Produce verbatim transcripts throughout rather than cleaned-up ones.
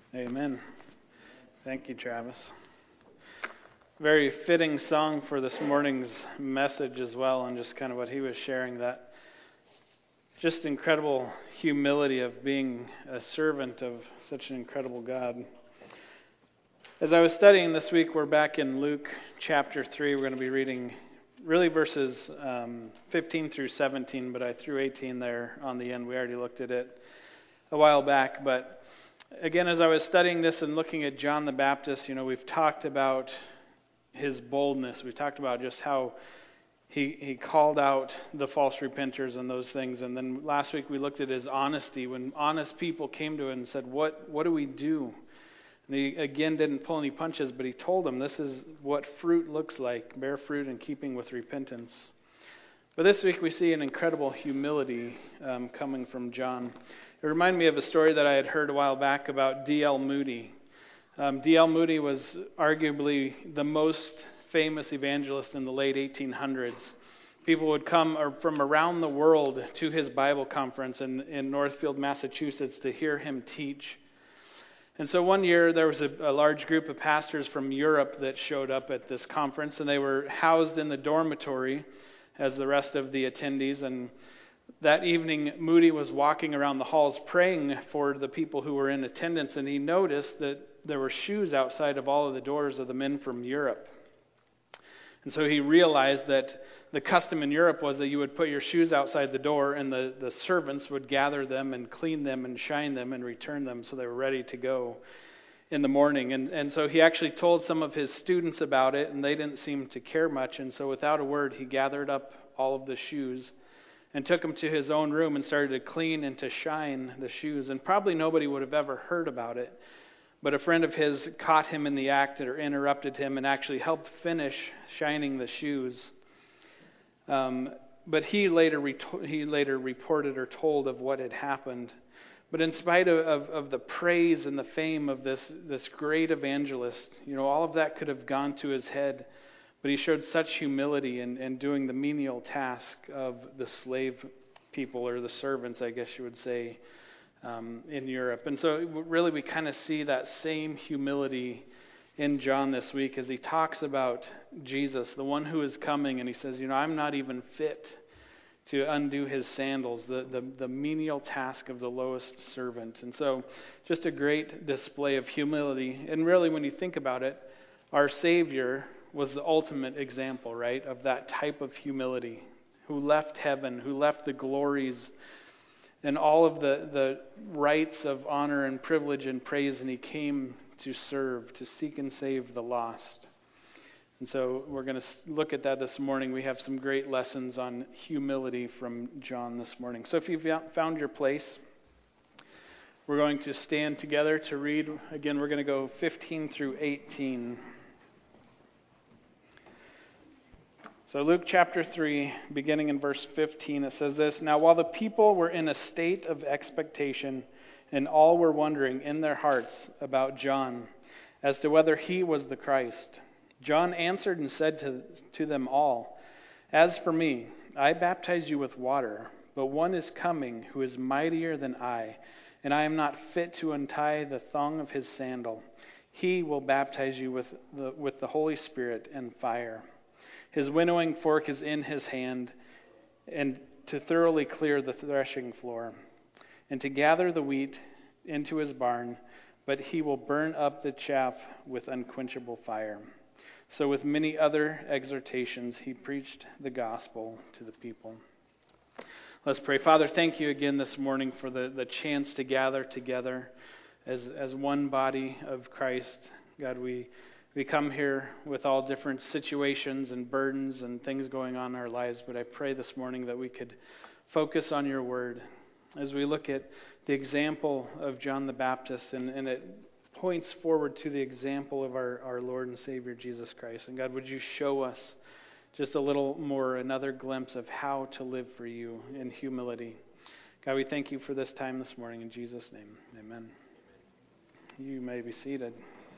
Amen. Thank you, Travis. Very fitting song for this morning's message as well, and just kind of what he was sharing, that just incredible humility of being a servant of such an incredible God. As I was studying this week, we're back in Luke chapter three. We're going to be reading really verses um, fifteen through seventeen, but I threw eighteen there on the end. We already looked at it a while back, but again, as I was studying this and looking at John the Baptist, you know, we've talked about his boldness. We talked about just how he he called out the false repenters and those things. And then last week we looked at his honesty. When honest people came to him and said, what, what do we do? And he, again, didn't pull any punches, but he told them this is what fruit looks like, bear fruit in keeping with repentance. But this week we see an incredible humility um, coming from John. It reminded me of a story that I had heard a while back about D L Moody. Um, D L Moody was arguably the most famous evangelist in the late eighteen hundreds. People would come from around the world to his Bible conference in, in Northfield, Massachusetts, to hear him teach. And so one year there was a, a large group of pastors from Europe that showed up at this conference, and they were housed in the dormitory as the rest of the attendees. And that evening, Moody was walking around the halls praying for the people who were in attendance, and he noticed that there were shoes outside of all of the doors of the men from Europe. And so he realized that the custom in Europe was that you would put your shoes outside the door, and the, the servants would gather them and clean them and shine them and return them so they were ready to go in the morning. And, and so he actually told some of his students about it, and they didn't seem to care much. And so without a word, he gathered up all of the shoes and took them to his own room and started to clean and to shine the shoes. And probably nobody would have ever heard about it. But a friend of his caught him in the act or interrupted him and actually helped finish shining the shoes. Um, but he later reto- he later reported or told of what had happened. But in spite of, of, of the praise and the fame of this, this great evangelist, you know, all of that could have gone to his head. But he showed such humility in, in doing the menial task of the slave people, or the servants, I guess you would say, um, in Europe. And so really we kind of see that same humility in John this week as he talks about Jesus, the one who is coming, and he says, you know, I'm not even fit to undo his sandals, the, the, the menial task of the lowest servant. And so just a great display of humility. And really when you think about it, our Savior was the ultimate example, right, of that type of humility, who left heaven, who left the glories and all of the, the rights of honor and privilege and praise, and he came to serve, to seek and save the lost. And so we're going to look at that this morning. We have some great lessons on humility from John this morning. So if you've found your place, we're going to stand together to read. Again, we're going to go fifteen through eighteen. So Luke chapter three, beginning in verse fifteen, it says this: Now while the people were in a state of expectation, and all were wondering in their hearts about John, as to whether he was the Christ, John answered and said to, to them all, As for me, I baptize you with water, but one is coming who is mightier than I, and I am not fit to untie the thong of his sandal. He will baptize you with the, with the Holy Spirit and fire. His winnowing fork is in his hand, and to thoroughly clear the threshing floor, and to gather the wheat into his barn, but he will burn up the chaff with unquenchable fire. So with many other exhortations, he preached the gospel to the people. Let's pray. Father, thank you again this morning for the, the chance to gather together as, as one body of Christ. God, we We come here with all different situations and burdens and things going on in our lives, but I pray this morning that we could focus on your word as we look at the example of John the Baptist, and, and it points forward to the example of our, our Lord and Savior Jesus Christ. And God, would you show us just a little more, another glimpse of how to live for you in humility. God, we thank you for this time this morning in Jesus' name. Amen. You may be seated.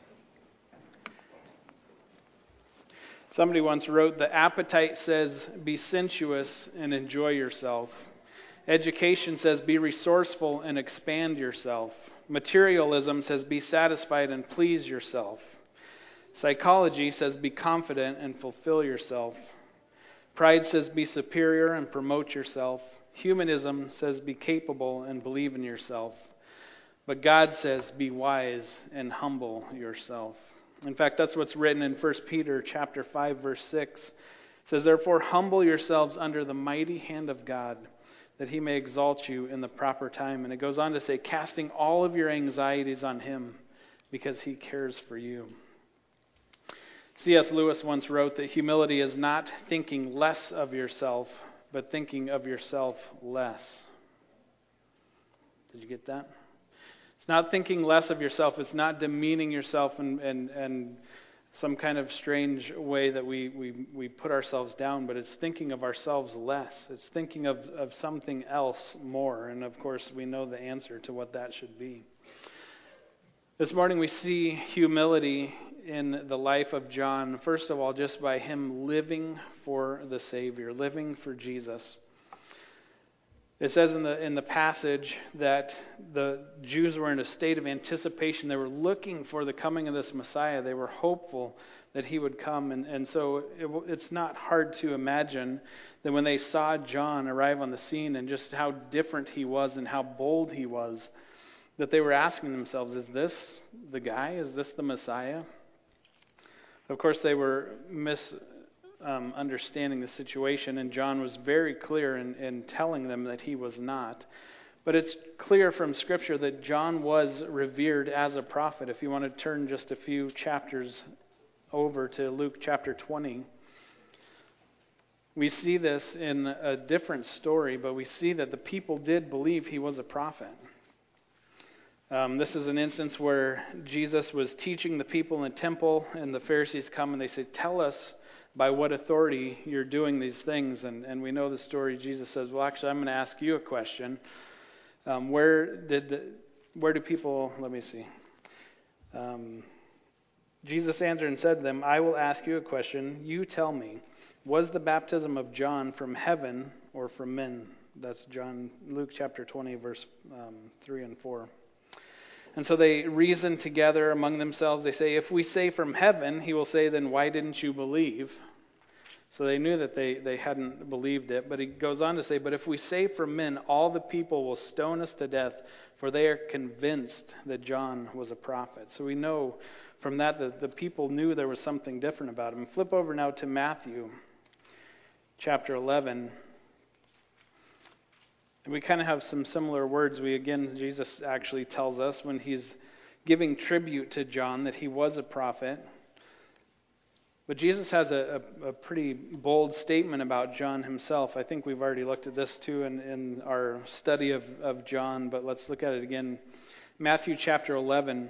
Somebody once wrote, the appetite says, be sensuous and enjoy yourself. Education says, be resourceful and expand yourself. Materialism says be satisfied and please yourself. Psychology says be confident and fulfill yourself. Pride says be superior and promote yourself. Humanism says be capable and believe in yourself. But God says be wise and humble yourself. In fact, that's what's written in First Peter chapter five, verse six. It says, therefore humble yourselves under the mighty hand of God, that he may exalt you in the proper time. And it goes on to say, casting all of your anxieties on him, because he cares for you. C S Lewis once wrote that humility is not thinking less of yourself, but thinking of yourself less. Did you get that? It's not thinking less of yourself. It's not demeaning yourself and and, and some kind of strange way that we, we, we put ourselves down, but it's thinking of ourselves less. It's thinking of, of something else more. And of course, we know the answer to what that should be. This morning we see humility in the life of John, first of all, just by him living for the Savior, living for Jesus. It says in the in the passage that the Jews were in a state of anticipation. They were looking for the coming of this Messiah. They were hopeful that he would come. And, and so it, it's not hard to imagine that when they saw John arrive on the scene and just how different he was and how bold he was, that they were asking themselves, is this the guy? Is this the Messiah? Of course, they were misunderstanding the situation, and John was very clear in, in telling them that he was not. But it's clear from Scripture that John was revered as a prophet. If you want to turn just a few chapters over to Luke chapter twenty, we see this in a different story, but we see that the people did believe he was a prophet. Um, this is an instance where Jesus was teaching the people in the temple, and the Pharisees come and they say, tell us by what authority you're doing these things. And, and we know the story. Jesus says, well, actually, I'm going to ask you a question. Um, where did the, where do people, let me see. Um, Jesus answered and said to them, I will ask you a question. You tell me, was the baptism of John from heaven or from men? That's John, Luke chapter twenty, verse um, three and four. And so they reason together among themselves. They say, if we say from heaven, he will say, then why didn't you believe? So they knew that they, they hadn't believed it. But he goes on to say, but if we say from men, all the people will stone us to death, for they are convinced that John was a prophet. So we know from that that the people knew there was something different about him. Flip over now to Matthew chapter eleven. We kind of have some similar words. We again, Jesus actually tells us when he's giving tribute to John that he was a prophet. But Jesus has a, a, a pretty bold statement about John himself. I think we've already looked at this too in, in our study of, of John, but let's look at it again. Matthew chapter eleven,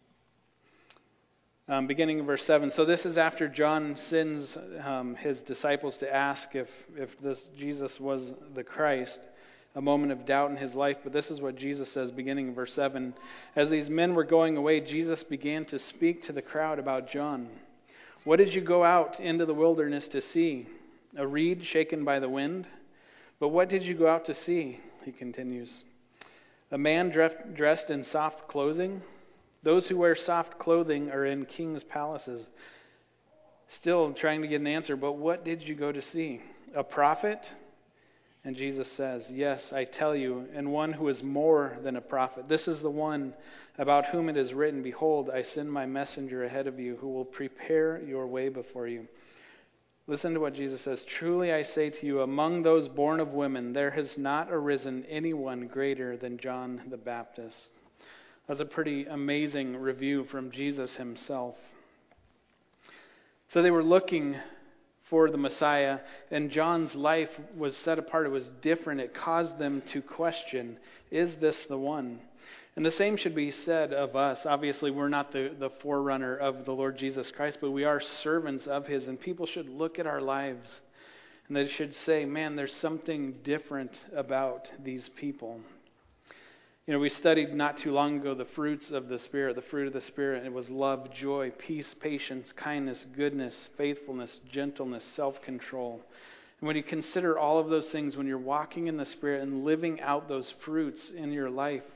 um, beginning in verse seven. So this is after John sends um, his disciples to ask if, if this Jesus was the Christ. A moment of doubt in his life, but this is what Jesus says beginning in verse seven. As these men were going away, Jesus began to speak to the crowd about John. What did you go out into the wilderness to see? A reed shaken by the wind? But what did you go out to see? He continues. A man dressed in soft clothing? Those who wear soft clothing are in king's palaces. Still trying to get an answer, but what did you go to see? A prophet? And Jesus says, yes, I tell you, and one who is more than a prophet. This is the one about whom it is written, behold, I send my messenger ahead of you who will prepare your way before you. Listen to what Jesus says. Truly I say to you, among those born of women, there has not arisen anyone greater than John the Baptist. That's a pretty amazing review from Jesus himself. So they were looking for the Messiah, and John's life was set apart. It was different. It caused them to question, is this the one? And the same should be said of us. Obviously, we're not the, the forerunner of the Lord Jesus Christ, but we are servants of his, and people should look at our lives, and they should say, man, there's something different about these people. You know, we studied not too long ago the fruits of the Spirit. The fruit of the Spirit, it was love, joy, peace, patience, kindness, goodness, faithfulness, gentleness, self-control. And when you consider all of those things, when you're walking in the Spirit and living out those fruits in your life,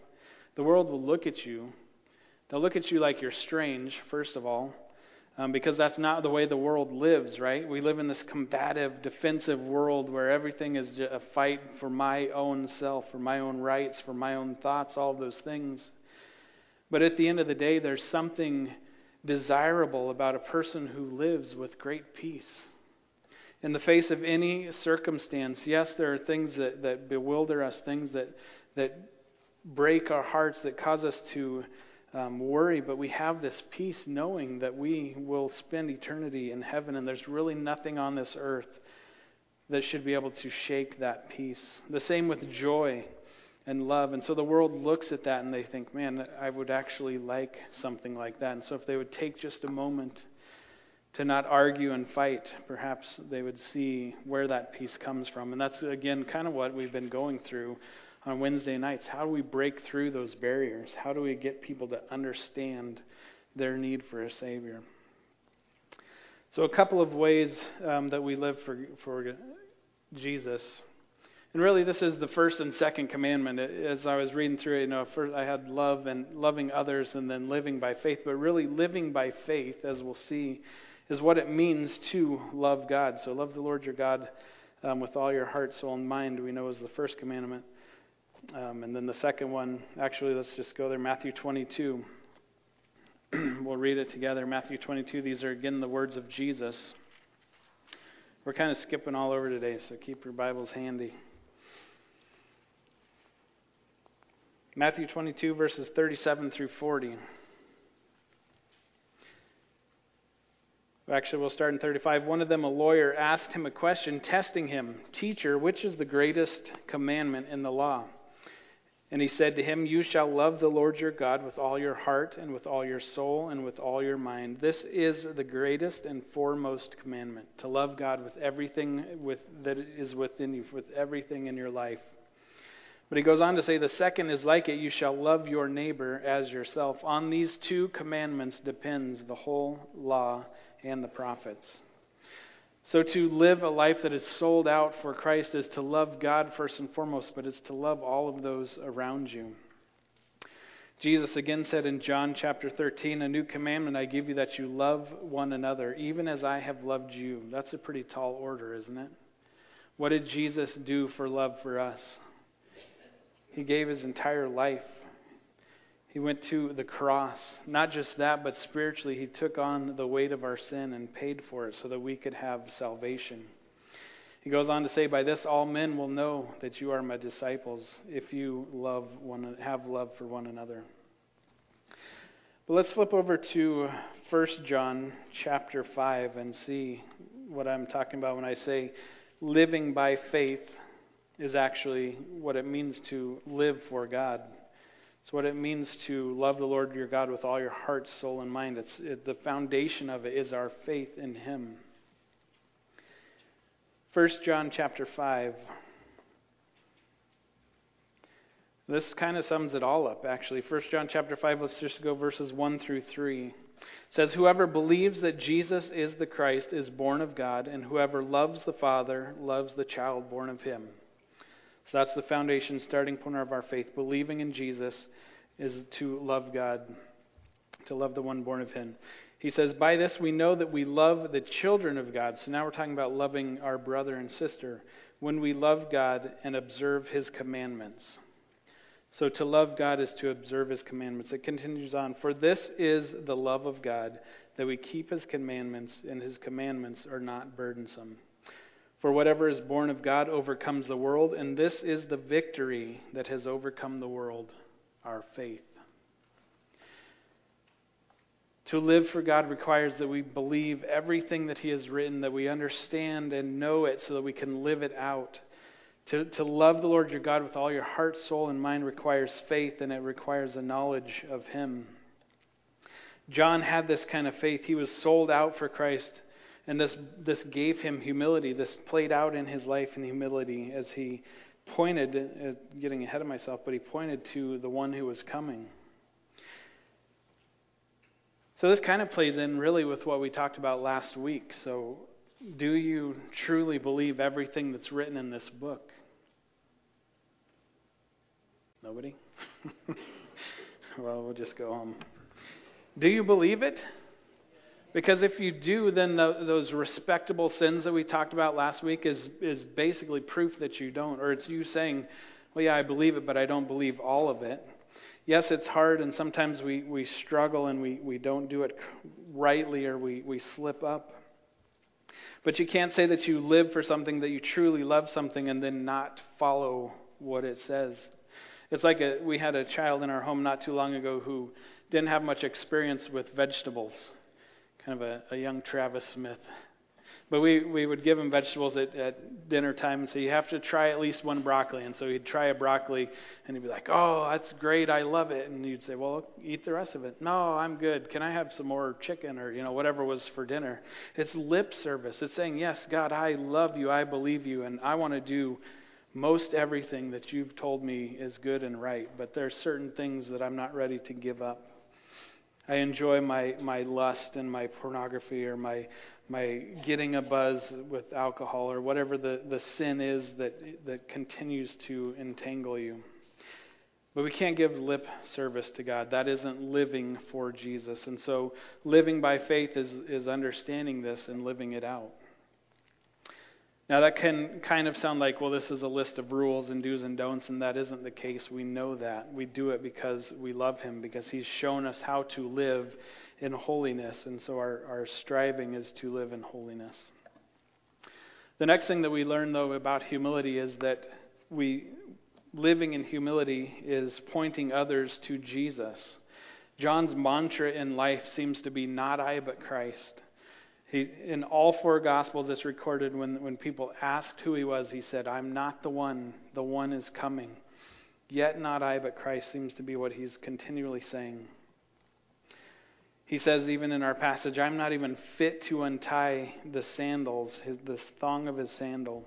the world will look at you. They'll look at you like you're strange, first of all, um, because that's not the way the world lives, right? We live in this combative, defensive world where everything is a fight for my own self, for my own rights, for my own thoughts, all of those things. But at the end of the day, there's something desirable about a person who lives with great peace. In the face of any circumstance, yes, there are things that, that bewilder us, things that, that break our hearts, that cause us to um, worry, but we have this peace knowing that we will spend eternity in heaven, and there's really nothing on this earth that should be able to shake that peace. The same with joy and love. And so the world looks at that and they think, man, I would actually like something like that. And so if they would take just a moment to not argue and fight, perhaps they would see where that peace comes from. And that's, again, kind of what we've been going through on Wednesday nights. How do we break through those barriers? How do we get people to understand their need for a Savior? So a couple of ways um, that we live for, for Jesus. And really, this is the first and second commandment. As I was reading through it, you know, first I had love and loving others, and then living by faith. But really, living by faith, as we'll see, is what it means to love God. So love the Lord your God um, with all your heart, soul, and mind, we know is the first commandment. Um, and then the second one, actually, let's just go there, Matthew twenty-two. We'll read it together. Matthew twenty-two, these are again the words of Jesus. We're kind of skipping all over today, so keep your Bibles handy. Matthew twenty-two, verses thirty-seven through forty. Actually, we'll start in thirty-five. One of them, a lawyer, asked him a question, testing him. Teacher, which is the greatest commandment in the law? And he said to him, you shall love the Lord your God with all your heart and with all your soul and with all your mind. This is the greatest and foremost commandment, to love God with everything with, that is within you, with everything in your life. But he goes on to say, the second is like it, you shall love your neighbor as yourself. On these two commandments depends the whole law and the prophets. So to live a life that is sold out for Christ is to love God first and foremost, but it's to love all of those around you. Jesus again said in John chapter thirteen, a new commandment I give you, that you love one another, even as I have loved you. That's a pretty tall order, isn't it? What did Jesus do for love for us? He gave his entire life. He went to the cross. Not just that, but spiritually, he took on the weight of our sin and paid for it so that we could have salvation. He goes on to say, by this all men will know that you are my disciples, if you love one, have love for one another. But let's flip over to First John chapter five and see what I'm talking about when I say living by faith is actually what it means to live for God. It's what it means to love the Lord your God with all your heart, soul, and mind. It's it, the foundation of it is our faith in Him. First John chapter five. This kind of sums it all up, actually. First John chapter five, let's just go verses one through three. It says, whoever believes that Jesus is the Christ is born of God, and whoever loves the Father loves the child born of Him. So that's the foundation, starting point of our faith. Believing in Jesus is to love God, to love the one born of Him. He says, by this we know that we love the children of God. So now we're talking about loving our brother and sister. When we love God and observe His commandments. So to love God is to observe His commandments. It continues on. For this is the love of God, that we keep His commandments, and His commandments are not burdensome. For whatever is born of God overcomes the world, and this is the victory that has overcome the world, our faith. To live for God requires that we believe everything that He has written, that we understand and know it so that we can live it out. To, to love the Lord your God with all your heart, soul, and mind requires faith, and it requires a knowledge of Him. John had this kind of faith. He was sold out for Christ. And this this gave him humility. This played out in his life in humility as he pointed, uh, getting ahead of myself, but he pointed to the one who was coming. So this kind of plays in really with what we talked about last week. So do you truly believe everything that's written in this book? Nobody? well, we'll just go home. Do you believe it? Because if you do, then the, those respectable sins that we talked about last week is is basically proof that you don't. Or it's you saying, well, yeah, I believe it, but I don't believe all of it. Yes, it's hard, and sometimes we, we struggle and we, we don't do it rightly, or we, we slip up. But you can't say that you live for something, that you truly love something, and then not follow what it says. It's like a, we had a child in our home not too long ago who didn't have much experience with vegetables. Kind of a, a young Travis Smith. But we, we would give him vegetables at, at dinner time and say, you have to try at least one broccoli. And so he'd try a broccoli and he'd be like, oh, that's great, I love it. And you'd say, well, eat the rest of it. No, I'm good. Can I have some more chicken, or, you know, whatever was for dinner? It's lip service. It's saying, yes, God, I love you, I believe you, and I want to do most everything that you've told me is good and right. But there's certain things that I'm not ready to give up. I enjoy my, my lust and my pornography, or my my getting a buzz with alcohol, or whatever the, the sin is that that continues to entangle you. But we can't give lip service to God. That isn't living for Jesus. And so living by faith is, is understanding this and living it out. Now that can kind of sound like, well, this is a list of rules and do's and don'ts, and that isn't the case. We know that. We do it because we love Him, because He's shown us how to live in holiness, and so our, our striving is to live in holiness. The next thing that we learn, though, about humility is that we living in humility is pointing others to Jesus. John's mantra in life seems to be not I, but Christ. He, in all four Gospels, it's recorded when, when people asked who he was, he said, I'm not the one, the one is coming. Yet not I, but Christ seems to be what he's continually saying. He says even in our passage, I'm not even fit to untie the sandals, his, the thong of his sandal.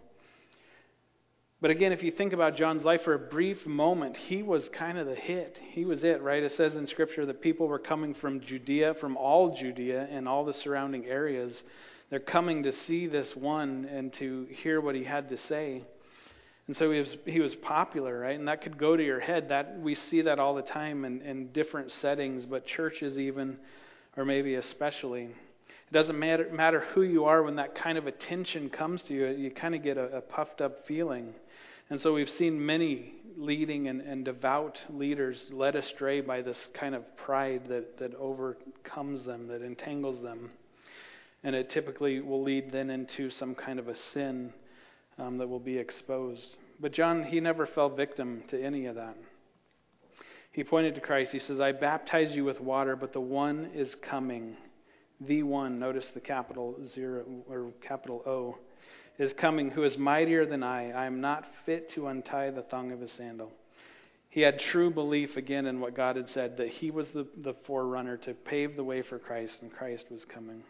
But again, if you think about John's life for a brief moment, he was kind of the hit. He was it, right? It says in Scripture that people were coming from Judea, from all Judea and all the surrounding areas. They're coming to see this one and to hear what he had to say. And so he was he was popular, right? And that could go to your head. That we see that all the time in, in different settings, but churches even, or maybe especially. It doesn't matter, matter who you are when that kind of attention comes to you. You kind of get a, a puffed up feeling. And so we've seen many leading and, and devout leaders led astray by this kind of pride that, that overcomes them, that entangles them. And it typically will lead then into some kind of a sin um, that will be exposed. But John, he never fell victim to any of that. He pointed to Christ. He says, I baptize you with water, but the one is coming. The one, notice the capital zero or capital O, is coming, who is mightier than I. I am not fit to untie the thong of his sandal. He had true belief again in what God had said, that he was the, the forerunner to pave the way for Christ, and Christ was coming.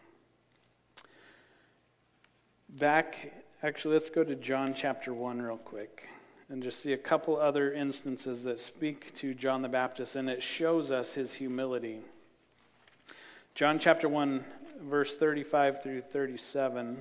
Back, actually, let's go to John chapter one real quick and just see a couple other instances that speak to John the Baptist, and it shows us his humility. John chapter one, verse thirty-five through thirty-seven.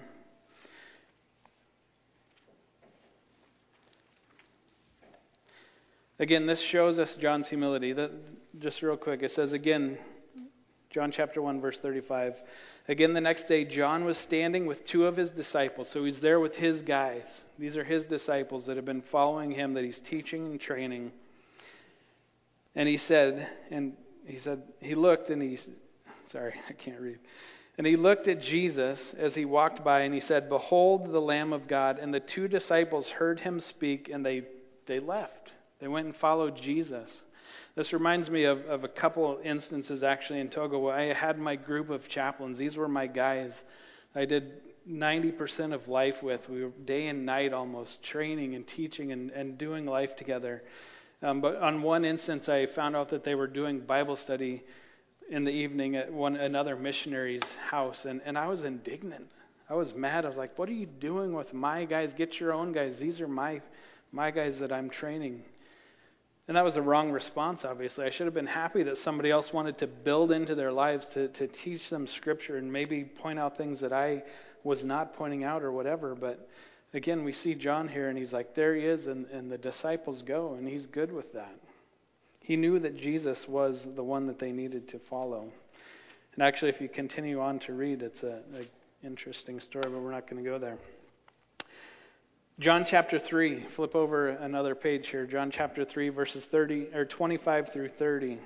Again, this shows us John's humility. That, just real quick, it says again, John chapter one, verse thirty-five. Again, the next day, John was standing with two of his disciples. So he's there with his guys. These are his disciples that have been following him, that he's teaching and training. And he said, and he said, he looked and he, sorry, I can't read. And he looked at Jesus as he walked by, and he said, behold the Lamb of God. And the two disciples heard him speak, and they, they left. They went and followed Jesus. This reminds me of, of a couple instances actually in Togo where I had my group of chaplains. These were my guys. I did ninety percent of life with. We were day and night almost training and teaching and, and doing life together. Um, but on one instance, I found out that they were doing Bible study in the evening at one another missionary's house. And, and I was indignant. I was mad. I was like, what are you doing with my guys? Get your own guys. These are my my guys that I'm training. And that was the wrong response, obviously. I should have been happy that somebody else wanted to build into their lives to, to teach them Scripture and maybe point out things that I was not pointing out or whatever. But again, we see John here, and he's like, there he is, and, and the disciples go, and he's good with that. He knew that Jesus was the one that they needed to follow. And actually, if you continue on to read, it's a, a interesting story, but we're not going to go there. John chapter three, flip over another page here. John chapter three, verses thirty or twenty-five through thirty.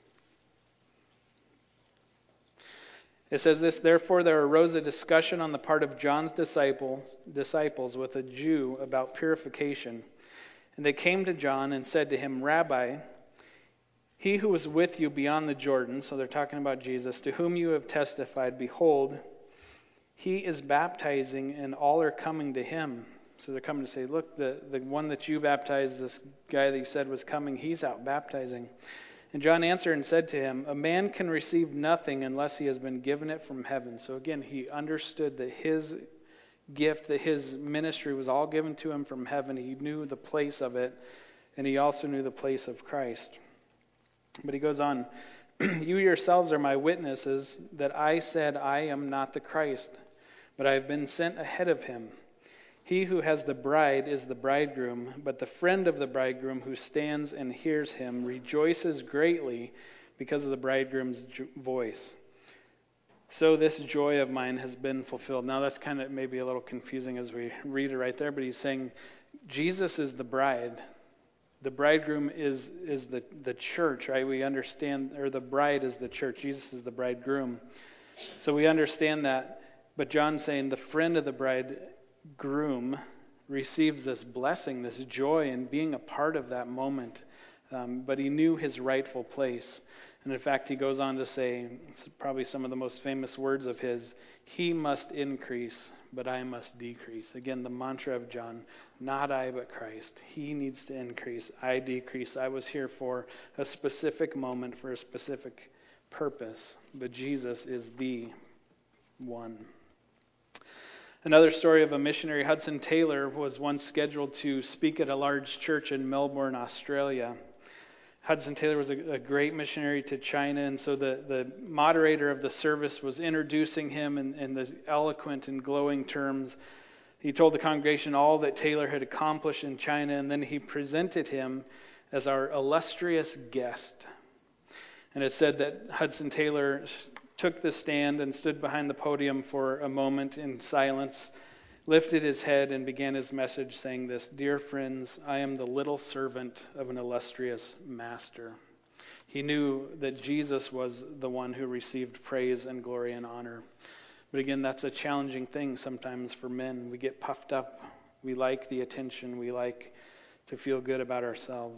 It says this, "Therefore there arose a discussion on the part of John's disciples, disciples with a Jew about purification. And they came to John and said to him, 'Rabbi, he who was with you beyond the Jordan,'" so they're talking about Jesus, "'to whom you have testified, behold, he is baptizing, and all are coming to him.'" So they're coming to say, "Look, the, the one that you baptized, this guy that you said was coming, he's out baptizing." And John answered and said to him, "A man can receive nothing unless he has been given it from heaven." So again, he understood that his gift, that his ministry was all given to him from heaven. He knew the place of it, and he also knew the place of Christ. But he goes on, "You yourselves are my witnesses that I said I am not the Christ, but I have been sent ahead of him. He who has the bride is the bridegroom, but the friend of the bridegroom who stands and hears him rejoices greatly because of the bridegroom's voice. So this joy of mine has been fulfilled." Now that's kind of maybe a little confusing as we read it right there, but he's saying Jesus is the bride. The bridegroom is is the, the church, right? We understand, or the bride is the church. Jesus is the bridegroom. So we understand that. But John's saying the friend of the bridegroom receives this blessing, this joy in being a part of that moment. Um, but he knew his rightful place. And in fact, he goes on to say, it's probably some of the most famous words of his, "He must increase, but I must decrease." Again, the mantra of John, not I, but Christ. He needs to increase, I decrease. I was here for a specific moment, for a specific purpose, but Jesus is the one. Another story of a missionary, Hudson Taylor, was once scheduled to speak at a large church in Melbourne, Australia. Hudson Taylor was a, a great missionary to China, and so the, the moderator of the service was introducing him in, in the eloquent and glowing terms. He told the congregation all that Taylor had accomplished in China, and then he presented him as our illustrious guest. And it said that Hudson Taylor took the stand and stood behind the podium for a moment in silence, lifted his head and began his message saying this, "Dear friends, I am the little servant of an illustrious master." He knew that Jesus was the one who received praise and glory and honor. But again, that's a challenging thing sometimes for men. We get puffed up. We like the attention. We like to feel good about ourselves.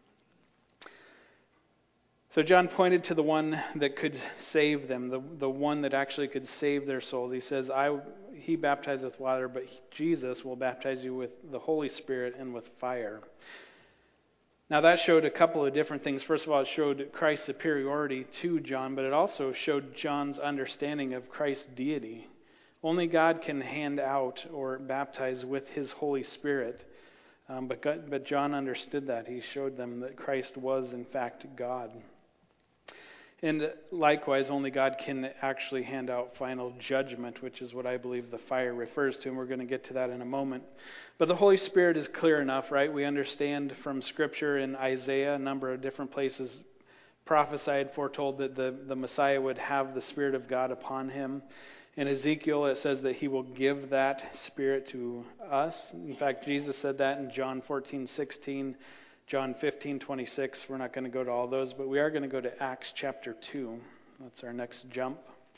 So John pointed to the one that could save them, the, the one that actually could save their souls. He says, I, he baptized with water, but Jesus will baptize you with the Holy Spirit and with fire. Now that showed a couple of different things. First of all, it showed Christ's superiority to John, but it also showed John's understanding of Christ's deity. Only God can hand out or baptize with his Holy Spirit. Um, but, God, but John understood that. He showed them that Christ was, in fact, God. And likewise, only God can actually hand out final judgment, which is what I believe the fire refers to, and we're going to get to that in a moment. But the Holy Spirit is clear enough, right? We understand from Scripture in Isaiah, a number of different places prophesied, foretold that the, the Messiah would have the Spirit of God upon him. In Ezekiel, it says that he will give that Spirit to us. In fact, Jesus said that in John fourteen sixteen. John fifteen twenty-six, we're not going to go to all those, but we are going to go to Acts chapter two. That's our next jump.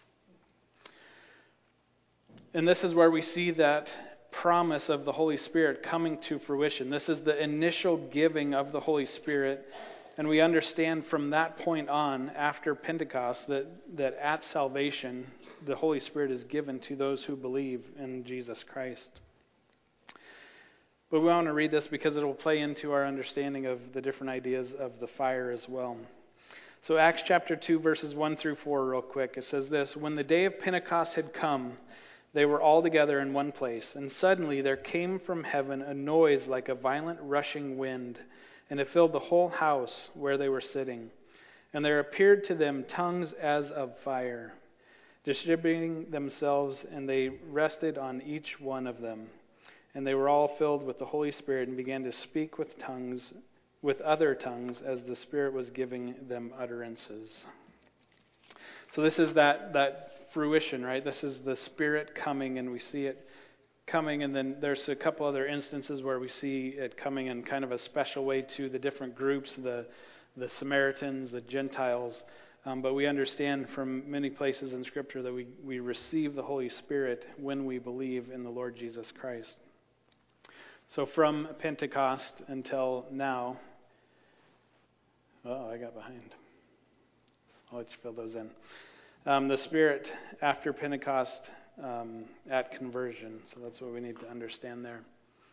And this is where we see that promise of the Holy Spirit coming to fruition. This is the initial giving of the Holy Spirit. And we understand from that point on, after Pentecost, that, that at salvation, the Holy Spirit is given to those who believe in Jesus Christ. But we want to read this because it will play into our understanding of the different ideas of the fire as well. So Acts chapter two, verses one through four real quick. It says this, "When the day of Pentecost had come, they were all together in one place. And suddenly there came from heaven a noise like a violent rushing wind, and it filled the whole house where they were sitting. And there appeared to them tongues as of fire, distributing themselves, and they rested on each one of them. And they were all filled with the Holy Spirit and began to speak with tongues with other tongues as the Spirit was giving them utterances. So this is that, that fruition, right? This is the Spirit coming, and we see it coming, and then there's a couple other instances where we see it coming in kind of a special way to the different groups, the the Samaritans, the Gentiles. Um, but we understand from many places in Scripture that we, we receive the Holy Spirit when we believe in the Lord Jesus Christ. So from Pentecost until now, oh, I got behind. I'll let you fill those in. Um, the Spirit after Pentecost um, at conversion. So that's what we need to understand there.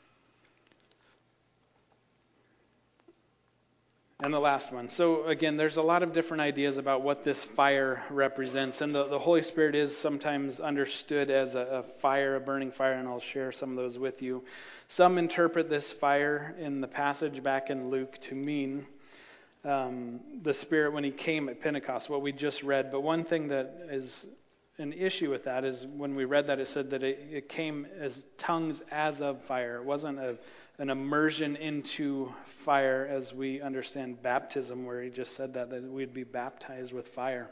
And the last one. So again, there's a lot of different ideas about what this fire represents. And the, the Holy Spirit is sometimes understood as a, a fire, a burning fire, and I'll share some of those with you. Some interpret this fire in the passage back in Luke to mean um, the Spirit when He came at Pentecost, what we just read. But one thing that is an issue with that is when we read that, it said that it, it came as tongues as of fire. It wasn't a, an immersion into fire as we understand baptism, where He just said that, that we'd be baptized with fire.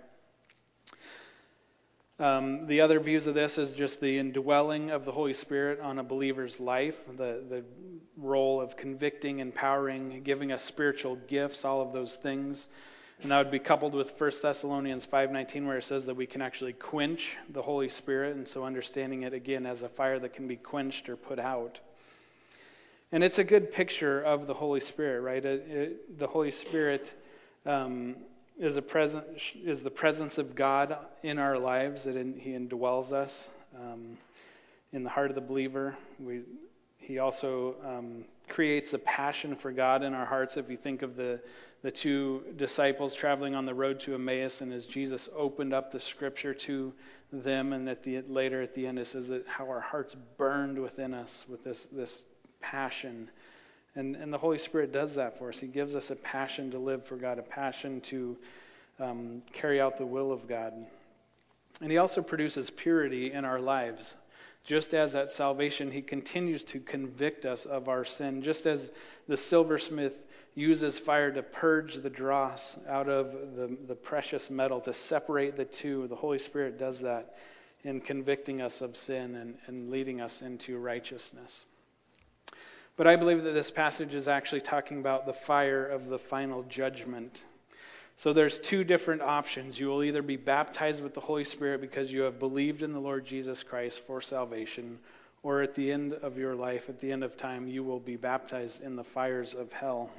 Um, the other views of this is just the indwelling of the Holy Spirit on a believer's life, the, the role of convicting, empowering, giving us spiritual gifts, all of those things. And that would be coupled with First Thessalonians five nineteen, where it says that we can actually quench the Holy Spirit, and so understanding it again as a fire that can be quenched or put out. And it's a good picture of the Holy Spirit, right? It, it, the Holy Spirit um, is a present, is the presence of God in our lives. That in, He indwells us um, in the heart of the believer. We, he also um, creates a passion for God in our hearts. If you think of the the two disciples traveling on the road to Emmaus, and as Jesus opened up the Scripture to them, and at the later at the end it says that how our hearts burned within us with this this passion. And, and the Holy Spirit does that for us. He gives us a passion to live for God, a passion to um, carry out the will of God. And He also produces purity in our lives. Just as at salvation, He continues to convict us of our sin. Just as the silversmith uses fire to purge the dross out of the, the precious metal, to separate the two, the Holy Spirit does that in convicting us of sin and, and leading us into righteousness. But I believe that this passage is actually talking about the fire of the final judgment. So there's two different options. You will either be baptized with the Holy Spirit because you have believed in the Lord Jesus Christ for salvation, or at the end of your life, at the end of time, you will be baptized in the fires of hell.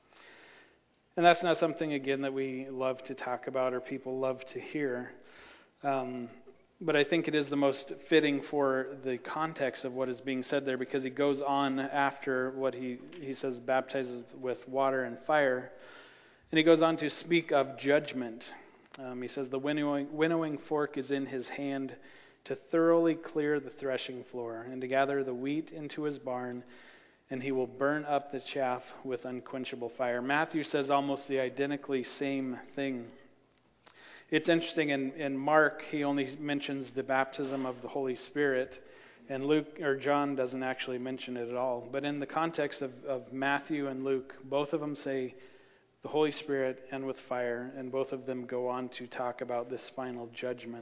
And that's not something, again, that we love to talk about or people love to hear. Um, but I think it is the most fitting for the context of what is being said there, because he goes on after what he, he says, baptizes with water and fire. And he goes on to speak of judgment. Um, he says, the winnowing, winnowing fork is in his hand to thoroughly clear the threshing floor and to gather the wheat into his barn, and he will burn up the chaff with unquenchable fire. Matthew says almost the identically same thing. It's interesting, in, in Mark, he only mentions the baptism of the Holy Spirit, and Luke or John doesn't actually mention it at all. But in the context of, of Matthew and Luke, both of them say the Holy Spirit and with fire, and both of them go on to talk about this final judgment.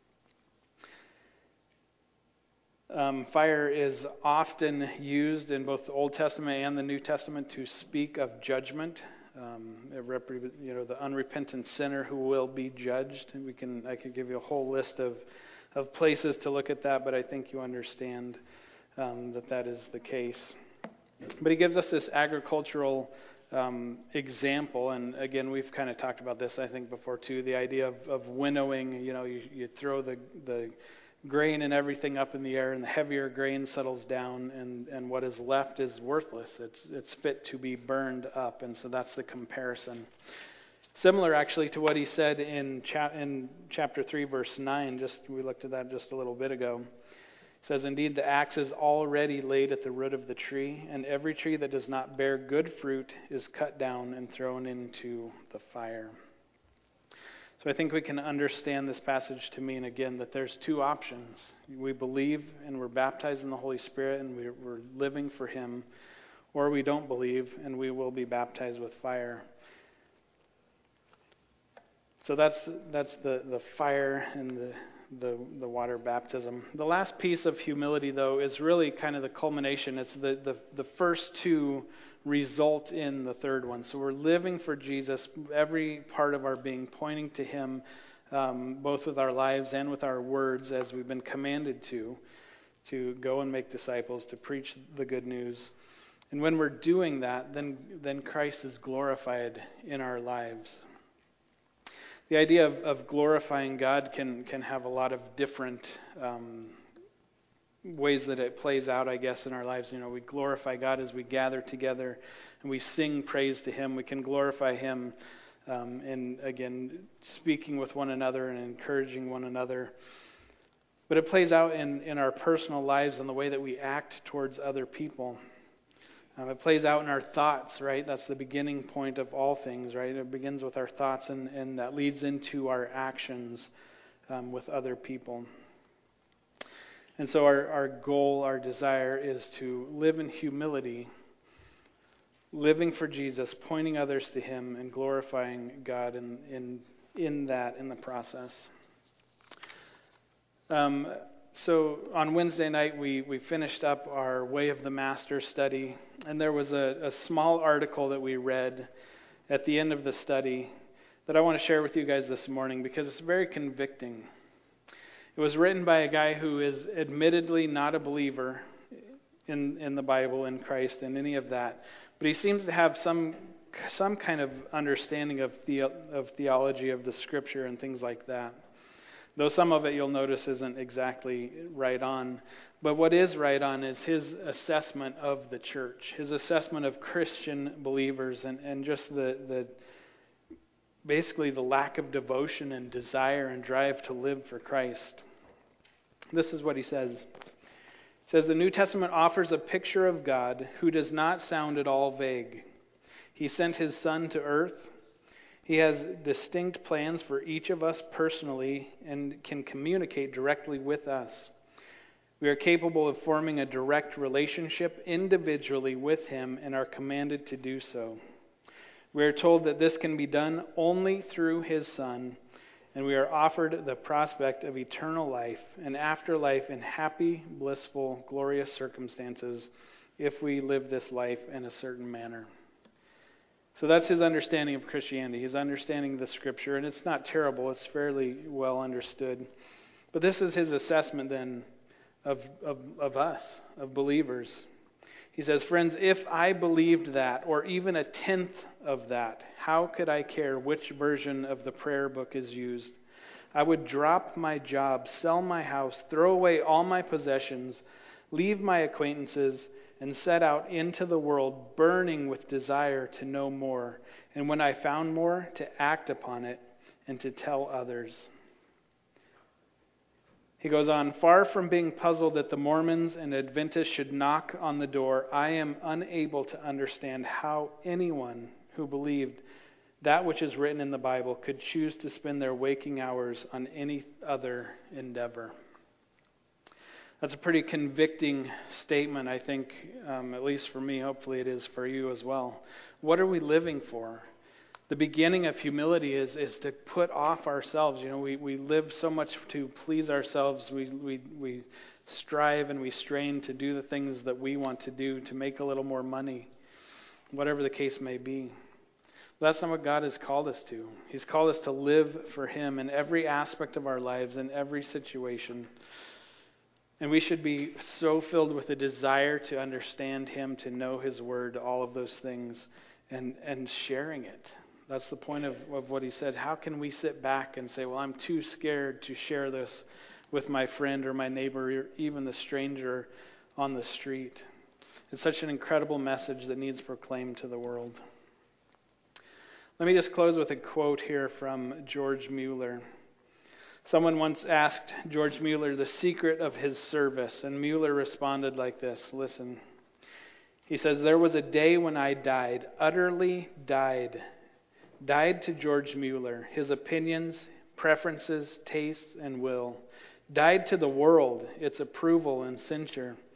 Um, fire is often used in both the Old Testament and the New Testament to speak of judgment. Um, it rep- you know, the unrepentant sinner who will be judged. And we can, I could give you a whole list of, of places to look at that, but I think you understand um, that that is the case. But he gives us this agricultural um, example, and again, we've kind of talked about this, I think, before too. The idea of, of winnowing. You know, you, you throw the the grain and everything up in the air, and the heavier grain settles down, and, and what is left is worthless. It's it's fit to be burned up, and so that's the comparison. Similar, actually, to what he said in cha- in chapter three, verse nine. Just we looked at that just a little bit ago. It says, "Indeed, the axe is already laid at the root of the tree, and every tree that does not bear good fruit is cut down and thrown into the fire." So I think we can understand this passage to mean, again, that there's two options. We believe and we're baptized in the Holy Spirit and we're, we're living for Him, or we don't believe, and we will be baptized with fire. So that's that's the, the fire and the, the the water baptism. The last piece of humility, though, is really kind of the culmination. It's the, the, the first two result in the third one. So we're living for Jesus, every part of our being pointing to Him, um, both with our lives and with our words, as we've been commanded to, to go and make disciples, to preach the good news. And when we're doing that, then then Christ is glorified in our lives. The idea of, of glorifying God can, can have a lot of different um, ways that it plays out, I guess, in our lives. You know, we glorify God as we gather together and we sing praise to Him. We can glorify Him um, in, again, speaking with one another and encouraging one another. But it plays out in, in our personal lives and the way that we act towards other people. Um, it plays out in our thoughts, right? That's the beginning point of all things, right? It begins with our thoughts, and, and that leads into our actions um, with other people. And so our, our goal, our desire is to live in humility, living for Jesus, pointing others to Him, and glorifying God in, in, in that, in the process. Um, so on Wednesday night, we, we finished up our Way of the Master study, and there was a, a small article that we read at the end of the study that I want to share with you guys this morning because it's very convicting. It was written by a guy who is admittedly not a believer in, in the Bible, in Christ, and any of that, but he seems to have some some kind of understanding of the, of theology of the Scripture and things like that. Though some of it, you'll notice, isn't exactly right on. But what is right on is his assessment of the church, his assessment of Christian believers, and, and just the, the basically the lack of devotion and desire and drive to live for Christ. This is what he says. He says, the New Testament offers a picture of God who does not sound at all vague. He sent His Son to earth. He has distinct plans for each of us personally and can communicate directly with us. We are capable of forming a direct relationship individually with Him and are commanded to do so. We are told that this can be done only through His Son, and we are offered the prospect of eternal life, an afterlife in happy, blissful, glorious circumstances if we live this life in a certain manner. So that's his understanding of Christianity, his understanding of the Scripture, and it's not terrible, it's fairly well understood. But this is his assessment then of, of, of us, of believers. He says, friends, if I believed that, or even a tenth of that, how could I care which version of the prayer book is used? I would drop my job, sell my house, throw away all my possessions, leave my acquaintances, and set out into the world burning with desire to know more, and when I found more, to act upon it and to tell others. He goes on, far from being puzzled that the Mormons and Adventists should knock on the door, I am unable to understand how anyone who believed that which is written in the Bible could choose to spend their waking hours on any other endeavor. That's a pretty convicting statement, I think, um, at least for me. Hopefully it is for you as well. What are we living for? The beginning of humility is, is to put off ourselves. You know, we, we live so much to please ourselves. We, we, we strive and we strain to do the things that we want to do, to make a little more money, whatever the case may be. But that's not what God has called us to. He's called us to live for Him in every aspect of our lives, in every situation. And we should be so filled with a desire to understand Him, to know His Word, all of those things, and, and sharing it. That's the point of, of what he said. How can we sit back and say, well, I'm too scared to share this with my friend or my neighbor or even the stranger on the street? It's such an incredible message that needs proclaimed to the world. Let me just close with a quote here from George Mueller. Someone once asked George Mueller the secret of his service, and Mueller responded like this. Listen. He says, there was a day when I died, utterly died. Died to George Mueller, his opinions, preferences, tastes, and will. Died to the world, its approval and censure.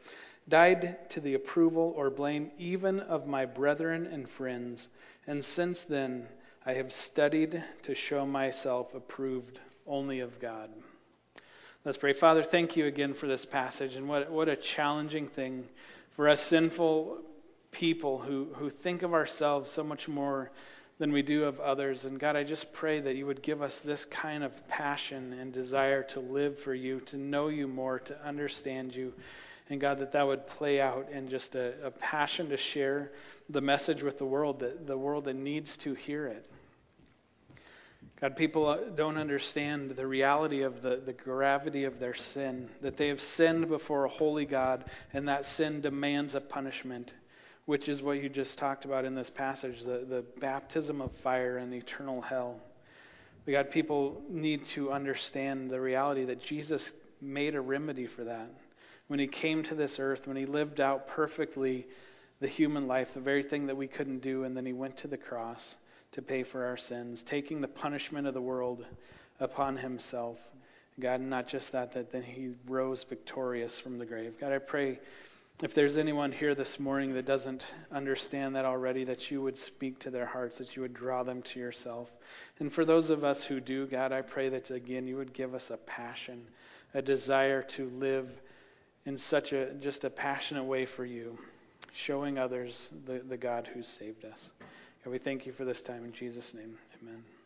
died to the approval or blame even of my brethren and friends, and since then I have studied to show myself approved only of God. Let's pray. Father, thank you again for this passage, and what what a challenging thing for us sinful people who, who think of ourselves so much more than we do of others. And God, I just pray that you would give us this kind of passion and desire to live for you, to know you more, to understand you. And God, that that would play out in just a, a passion to share the message with the world, that the world that needs to hear it. God, people don't understand the reality of the, the gravity of their sin, that they have sinned before a holy God, and that sin demands a punishment, which is what you just talked about in this passage, the, the baptism of fire and eternal hell. But God, people need to understand the reality that Jesus made a remedy for that. When he came to this earth, when he lived out perfectly the human life, the very thing that we couldn't do, and then he went to the cross to pay for our sins, taking the punishment of the world upon himself. God, not just that, that then he rose victorious from the grave. God, I pray if there's anyone here this morning that doesn't understand that already, that you would speak to their hearts, that you would draw them to yourself. And for those of us who do, God, I pray that, again, you would give us a passion, a desire to live in such a just a passionate way for you, showing others the, the God who saved us. God, we thank you for this time. In Jesus' name, amen.